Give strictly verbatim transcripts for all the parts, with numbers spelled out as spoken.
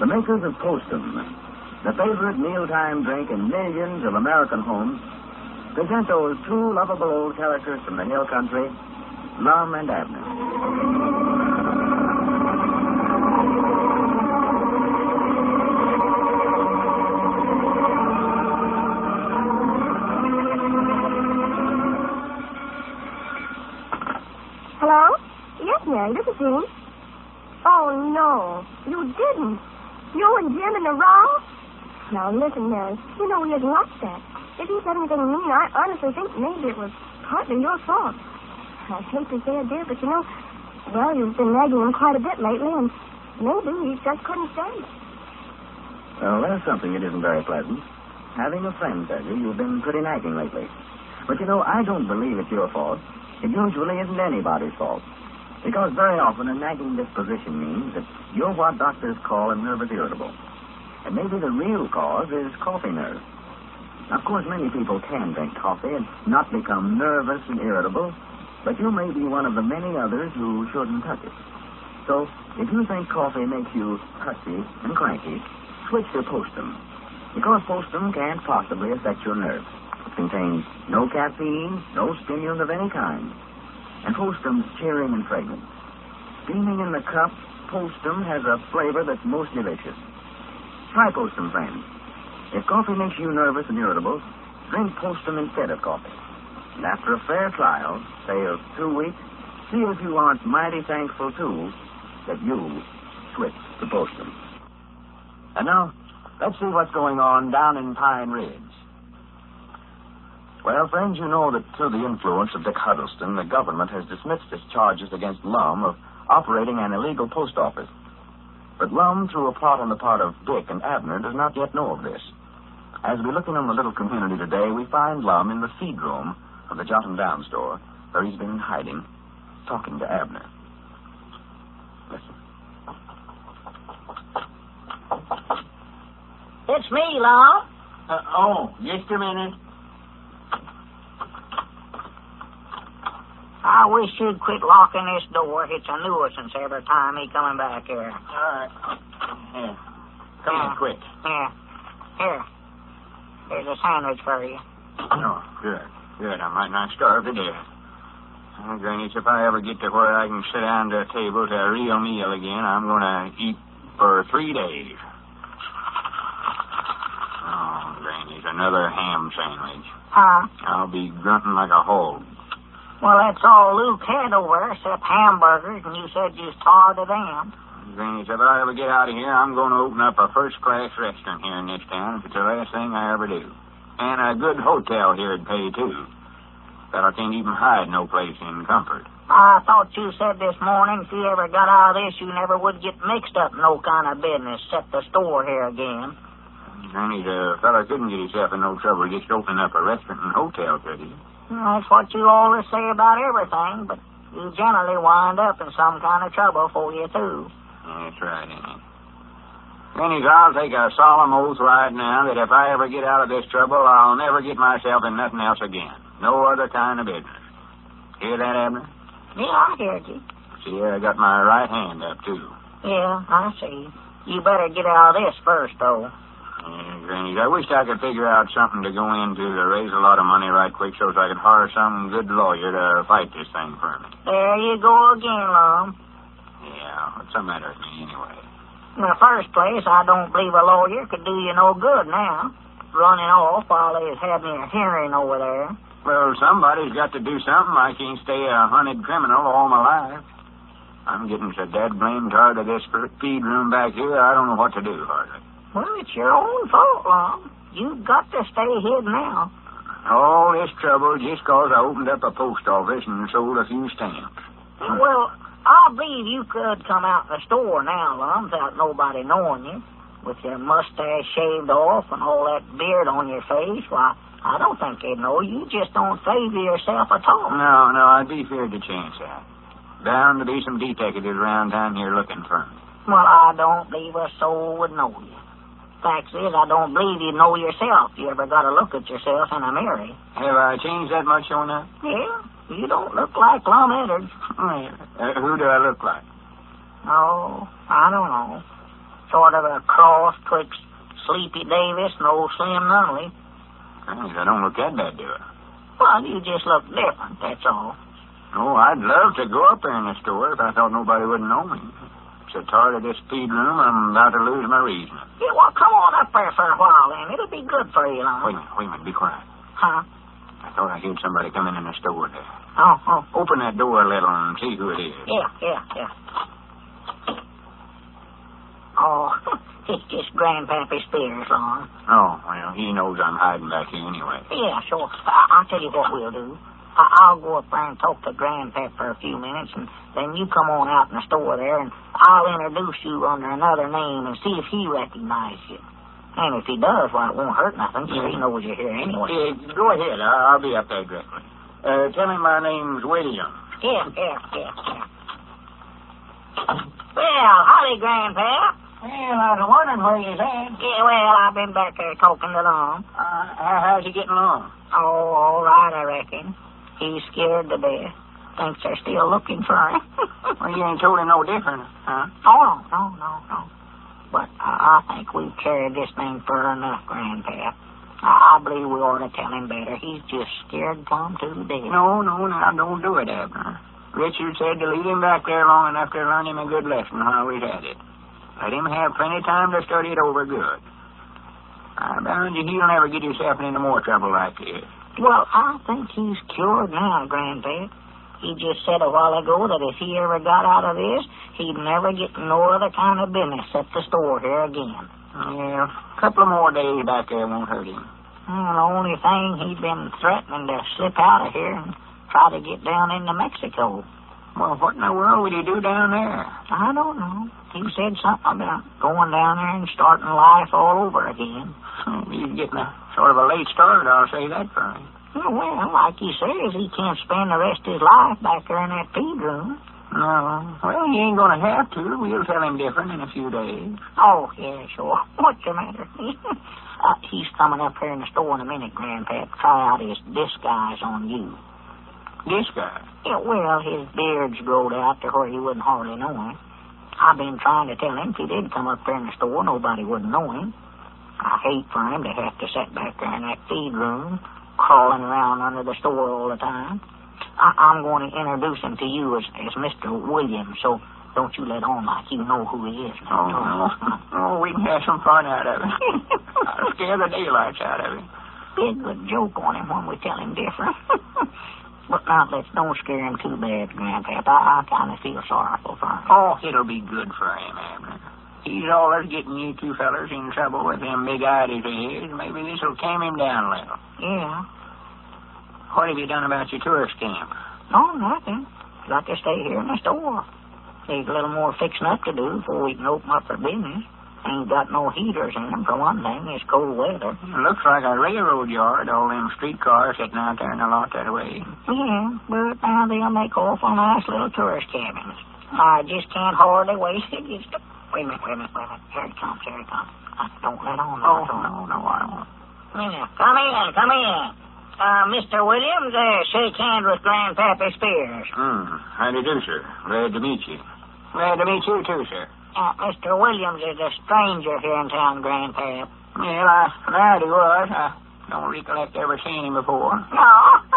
The makers of Postum, the favorite mealtime drink in millions of American homes, present those two lovable old characters from the hill country, Lum and Abner. Hello? Yes, Mary, this is Jean. Oh, no, you didn't. You and Jim in the row? Now, listen, Mary, you know he isn't like that. If he said anything mean, I honestly think maybe it was partly your fault. I hate to say it, dear, but you know, well, you've been nagging him quite a bit lately, and maybe he just couldn't stand it. Well, there's something that isn't very pleasant. Having a friend tell you you've been pretty nagging lately. But, you know, I don't believe it's your fault. It usually isn't anybody's fault. Because very often a nagging disposition means that you're what doctors call a nervous irritable. And maybe the real cause is coffee nerves. Now, of course, many people can drink coffee and not become nervous and irritable, but you may be one of the many others who shouldn't touch it. So, if you think coffee makes you touchy and cranky, switch to Postum. Because Postum can't possibly affect your nerves. It contains no caffeine, no stimulant of any kind. And Postum's cheering and fragrant. Steaming in the cup, Postum has a flavor that's most delicious. Try Postum, friends. If coffee makes you nervous and irritable, drink Postum instead of coffee. And after a fair trial, say of two weeks, see if you aren't mighty thankful, too, that you switched to Postum. And now, let's see what's going on down in Pine Ridge. Well, friends, you know that through the influence of Dick Huddleston, the government has dismissed its charges against Lum of operating an illegal post office. But Lum, through a plot on the part of Dick and Abner, does not yet know of this. As we look in on the little community today, we find Lum in the feed room of the Jot and Down store, where he's been in hiding, talking to Abner. Listen. It's me, Lum. Uh, oh, just a minute. I wish you'd quit locking this door. It's a nuisance every time he coming back here. All right. Here. Come yeah. on, quick. Yeah. Here. Here's a sandwich for you. Oh, good. Good. I might not starve to death. Oh, Granny, if I ever get to where I can sit down to a table to a real meal again, I'm going to eat for three days. Oh, Granny's another ham sandwich. Huh? I'll be grunting like a hog. Well, that's all Luke had over, except hamburgers, and you said you starved of them. Granny, if I ever get out of here, I'm going to open up a first-class restaurant here in this town, if it's the last thing I ever do. And a good hotel here would pay, too. That I can't even hide no place in comfort. I thought you said this morning if you ever got out of this, you never would get mixed up in no kind of business, except the store here again. Granny, the fella couldn't get himself in no trouble just opening up a restaurant and hotel, could he? That's what you always say about everything, but you generally wind up in some kind of trouble for you, too. That's right, ain't it? Granny, I'll take a solemn oath right now that if I ever get out of this trouble, I'll never get myself in nothing else again. No other kind of business. Hear that, Abner? Yeah, I heard you. See, I got my right hand up, too. Yeah, I see. You better get out of this first, though. Yeah, Granny, I wish I could figure out something to go into to raise a lot of money right quick so I could hire some good lawyer to fight this thing for me. There you go again, Lum. Yeah, what's the matter with me anyway? In the first place, I don't believe a lawyer could do you no good now. Running off while he's having a hearing over there. Well, somebody's got to do something. I can't stay a hunted criminal all my life. I'm getting so dead blamed tired of this feed room back here, I don't know what to do, hardly. Well, it's your own fault, Lum. You've got to stay hid now. All this trouble just 'cause I opened up a post office and sold a few stamps. Well, I believe you could come out the store now, Lum, without nobody knowing you. With your mustache shaved off and all that beard on your face, why, I don't think they'd know. You just don't favor yourself at all. No, no, I'd be feared to chance that. Bound to be some detectives around town here looking for me. Well, I don't believe a soul would know you. Fact is, I don't believe you know yourself. You ever got to look at yourself in a mirror. Have I changed that much on that? Yeah, you don't look like Lum Edwards. Uh, who do I look like? Oh, I don't know. Sort of a cross twixt Sleepy Davis and old Slim Nunley. Thanks, I don't look that bad, do I? Well, you just look different, that's all. Oh, I'd love to go up there in the store if I thought nobody wouldn't know me. So tired of this speed room, I'm about to lose my reason. Yeah, well, come on up there for a while, then. It'll be good for you, Lum. Wait a minute, wait a minute, be quiet. Huh? I thought I heard somebody coming in the store there. Oh, oh. Open that door a little and see who it is. Yeah, yeah, yeah. Oh, it's just Grandpappy Spears, Lum. Oh, well, he knows I'm hiding back here anyway. Yeah, sure. I- I'll tell you what we'll do. I- I'll go up there and talk to Grandpap for a few minutes, and then you come on out in the store there, and I'll introduce you under another name and see if he recognizes you. And if he does, well, it won't hurt nothing, so he knows you're here anyway. Yeah, go ahead. I- I'll be up there directly. Uh, tell him my name's William. Yeah, yeah, yeah, yeah. Well, howdy, Grandpap. Well, I was wondering where you's at. Yeah, well, I've been back there talking to Lum. Uh, how, how's he getting along? Oh, all right, I reckon. He's scared to death. Thinks they're still looking for him. Well, you ain't told him no different, huh? Oh, no, no, no, no. But I, I think we've carried this thing far enough, Grandpap. I, I believe we ought to tell him better. He's just scared plumb to death. No, no, now, don't do it, Abner. Richard said to leave him back there long enough to learn him a good lesson while he's at it. Let him have plenty of time to study it over good. I bound you he'll never get himself into more trouble like this. Well, I think he's cured now, Grandpap. He just said a while ago that if he ever got out of this, he'd never get no other kind of business at the store here again. Yeah, a couple of more days back there won't hurt him. Well, the only thing, he'd been threatening to slip out of here and try to get down into Mexico. Well, what in the world would he do down there? I don't know. He said something about going down there and starting life all over again. He's getting a sort of a late start, I'll say that for him. Well, like he says, he can't spend the rest of his life back there in that feed room. No. Well, he ain't going to have to. We'll tell him different in a few days. Oh, yeah, sure. What's the matter? uh, he's coming up here in the store in a minute, Grandpap. Try out his disguise on you. Disguise? Yeah, well, his beard's growed out to where you wouldn't hardly know him. I've been trying to tell him if he did come up there in the store, nobody wouldn't know him. I hate for him to have to sit back there in that feed room, crawling around under the store all the time. I- I'm going to introduce him to you as, as Mister Williams, so don't you let on like you know who he is. Oh, no. Oh, we can have some fun out of it. I'll scare the daylights out of him. Be a good joke on him when we tell him different. But now, let's don't scare him too bad, Grandpap. I, I kind of feel sorrowful for him. Oh, it'll be good for him, Abner. He's always getting you two fellers in trouble with them big ideas of his. Maybe this'll calm him down a little. Yeah. What have you done about your tourist camp? No, nothing. Got to stay here in the store. There's a little more fixing up to do before we can open up for business. Ain't got no heaters in them, for one thing. It's cold weather. It looks like a railroad yard, all them streetcars sitting out there in the lot that way. Yeah, but now they'll make awful nice little tourist cabins. I just can't hardly wait to get started. Wait a minute, wait a minute, wait a minute. Here it comes, here it comes. Uh, don't let on. Oh, don't. no, no, I won't. Yeah, come in, come in. Uh, Mister Williams, uh, shake hands with Grandpappy Spears. Hmm, how do you do, sir? Glad to meet you. Glad to meet you, too, sir. Uh, Mister Williams is a stranger here in town, Grandpap. Well, I glad he was. I don't recollect ever seeing him before. No.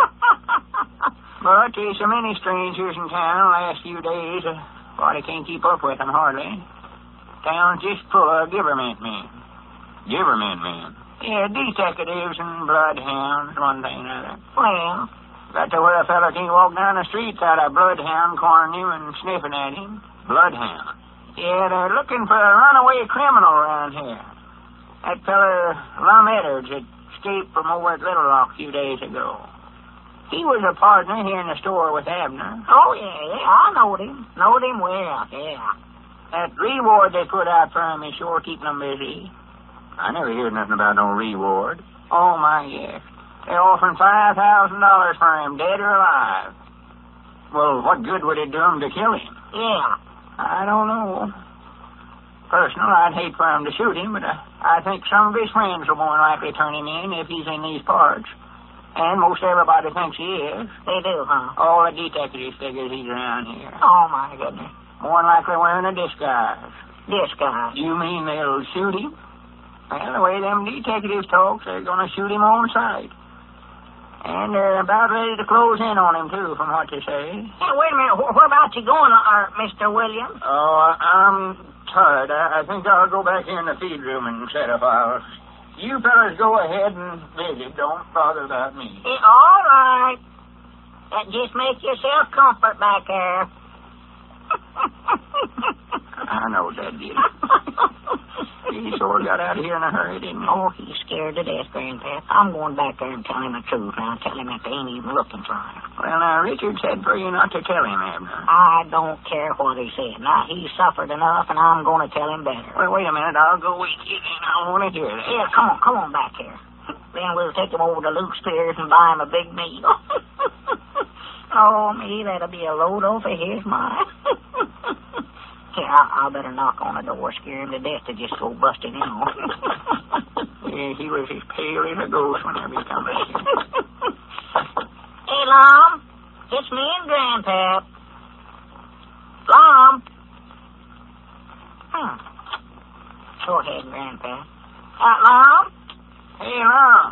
But there's so many strangers in town the last few days, uh, body can't keep up with them hardly. Town's just full of giverment men. Giverment men? Yeah, detectives and bloodhounds, one thing or another. Well, got to where a fella can't walk down the street without a bloodhound cornering him and sniffing at him. Bloodhound. Yeah, they're looking for a runaway criminal around here. That fella, Lum Edwards, had escaped from over at Little Rock a few days ago. He was a partner here in the store with Abner. Oh, yeah, yeah, I knowed him. Knowed him well, yeah. That reward they put out for him is sure keeping them busy. I never heard nothing about no reward. Oh, my, yes. They're offering five thousand dollars for him, dead or alive. Well, what good would it do him to kill him? Yeah. I don't know. Personal, I'd hate for him to shoot him, but I, I think some of his friends will more likely turn him in if he's in these parts. And most everybody thinks he is. They do, huh? All the detectives figures he's around here. Oh, my goodness. More than likely wearing a disguise. Disguise. You mean they'll shoot him? Well, the way them detectives talk, they're going to shoot him on sight. And they're about ready to close in on him, too, from what they say. Hey, wait a minute. Where, where about you going, uh, Mister Williams? Oh, I- I'm tired. I-, I think I'll go back here in the feed room and set up. I'll... You fellas go ahead and visit. Don't bother about me. Eh, all right. Uh, just make yourself comfort back there. I know that did. He sure got out of here in a hurry, didn't he? Oh, he's scared to death, Grandpa. I'm going back there and tell him the truth now. Tell him that they ain't even looking for him. Well, now, Richard said for you not to tell him, Abner. I don't care what he said. Now, he's suffered enough, and I'm going to tell him better. Well, wait a minute. I'll go with you, and I want to hear that. Yeah, come on, come on back here. Then we'll take him over to Luke Spears and buy him a big meal. Oh, me, that'll be a load off of his mind. Here, I, I better knock on the door, scare him to death to just go busting in on. Yeah, he was as pale as a ghost whenever he come back here. Hey, Lom, it's me and Grandpap. Lom. Hmm. Go ahead, Grandpap. Uh, Lom? Hey, Lom.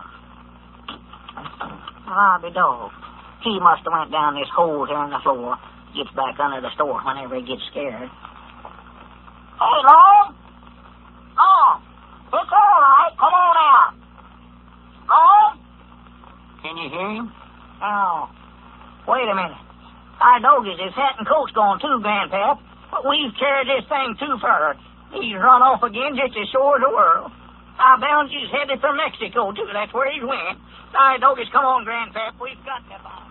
I'll be dog. He must have went down this hole here in the floor. Gets back under the store whenever he gets scared. Hey, Lom! Lom! It's all right. Come on out. Lom? Can you hear him? Oh. Wait a minute. Our doggies, his hat and coat's gone too, Grandpap. But we've carried this thing too far. He's run off again just as sure as the world. I bound he's headed for Mexico, too. That's where he's went. Our doggies, come on, Grandpap. We've got to find him.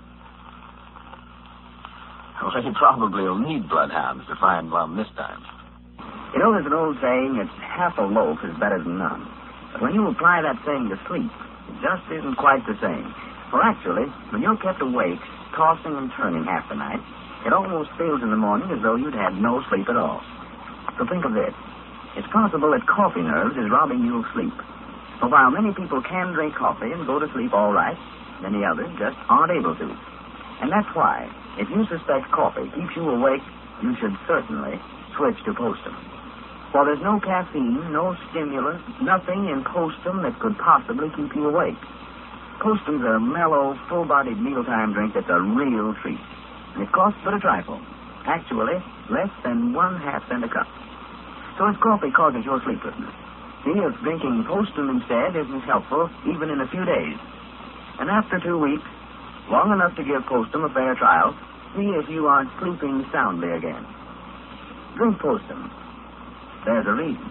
Well, he probably will need bloodhounds to find Lum this time. You know, there's an old saying that half a loaf is better than none. But when you apply that saying to sleep, it just isn't quite the same. For actually, when you're kept awake, tossing and turning half the night, it almost feels in the morning as though you'd had no sleep at all. So think of this. It's possible that coffee nerves is robbing you of sleep. So while many people can drink coffee and go to sleep all right, many others just aren't able to. And that's why, if you suspect coffee keeps you awake, you should certainly switch to Postum. For there's no caffeine, no stimulant, nothing in Postum that could possibly keep you awake. Postum's a mellow, full-bodied mealtime drink that's a real treat. And it costs but a trifle. Actually, less than one half cent a cup. So if coffee causes your sleeplessness, see if drinking Postum instead isn't helpful even in a few days. And after two weeks, long enough to give Postum a fair trial, see if you aren't sleeping soundly again. Drink Postum. There's a reason.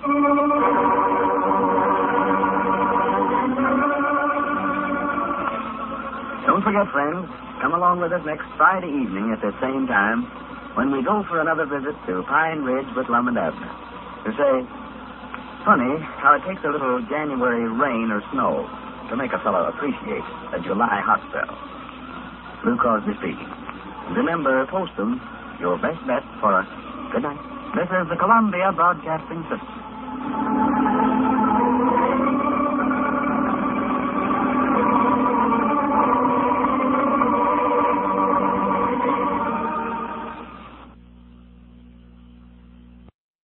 Don't forget, friends, come along with us next Friday evening at the same time when we go for another visit to Pine Ridge with Lum and Abner. To say, funny how it takes a little January rain or snow to make a fellow appreciate a July hot spell. Lou Crosby speaking. And remember, Postum, your best bet for a good night. This is the Columbia Broadcasting System.